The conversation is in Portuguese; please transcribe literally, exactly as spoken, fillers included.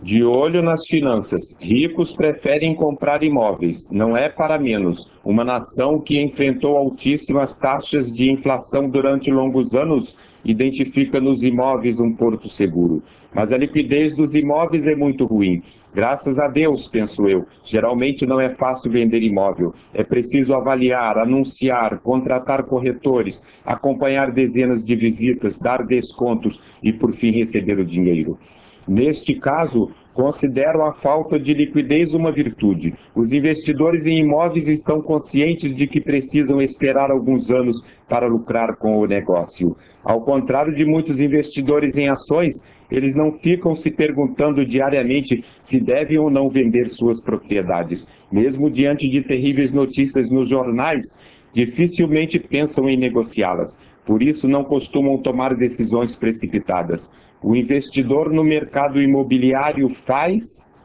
De olho nas finanças, ricos preferem comprar imóveis, não é para menos. Uma nação que enfrentou altíssimas taxas de inflação durante longos anos identifica nos imóveis um porto seguro. Mas a liquidez dos imóveis é muito ruim. Graças a Deus, penso eu. Geralmente não é fácil vender imóvel. É preciso avaliar, anunciar, contratar corretores, acompanhar dezenas de visitas, dar descontos e, por fim, receber o dinheiro. Neste caso, considero a falta de liquidez uma virtude. Os investidores em imóveis estão conscientes de que precisam esperar alguns anos para lucrar com o negócio. Ao contrário de muitos investidores em ações, eles não ficam se perguntando diariamente se devem ou não vender suas propriedades. Mesmo diante de terríveis notícias nos jornais, dificilmente pensam em negociá-las. Por isso, não costumam tomar decisões precipitadas. O investidor no mercado imobiliário faz